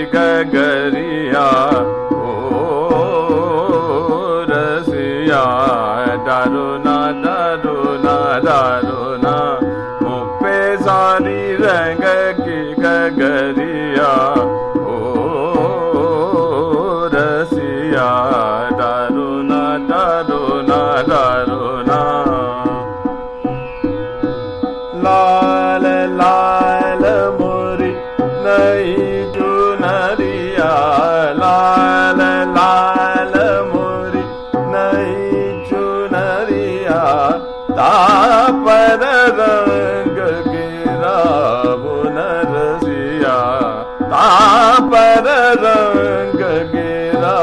गगरिया ओ रसिया दारुना दारुना दारुना मुझे सारी रंग की गगरिया ओ रसिया दारुना दारुना दारुना लाल लाल मोरी नई चुनरिया लाल लाल मोरी नई चुनरिया तापर रंग गिरा नरसिया तापर रंग गिरा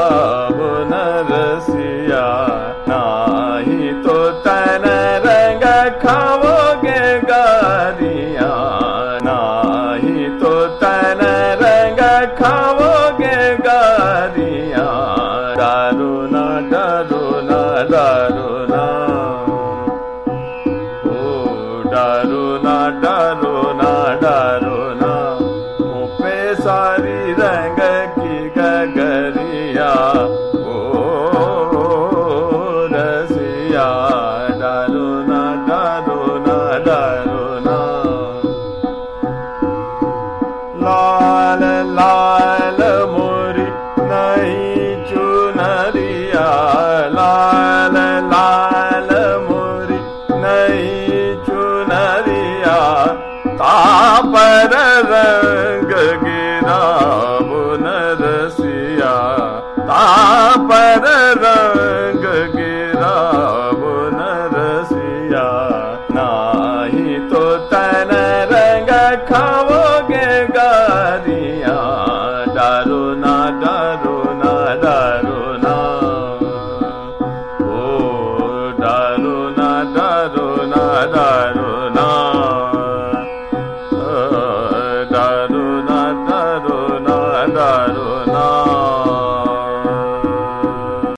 नरसिया नाही तो तन रंग खाओगे गारिया नाही तो तन रंग खाओगे गारिया दारुना दारुना दारुना ओ दारुना दारुना दारुना मुझे सारी रंग की गगरिया दारुना दारुना दारुना लाल लाल मोरी नई चुनरिया लाल लाल मोरी नई चुनरिया तापर रंग गिरा नरसिया तापर रंग